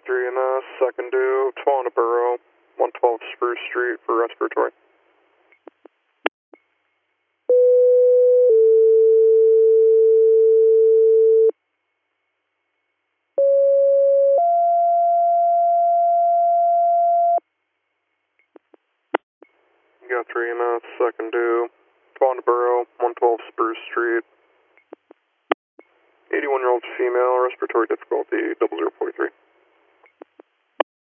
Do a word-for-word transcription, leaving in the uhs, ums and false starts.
got three in uh, second due, Twanaboro, one twelve Spruce Street for respiratory. You got three in uh, second due, Twanaboro, one twelve Spruce Street. eighty-one year old female, respiratory difficulty, double zero forty-three.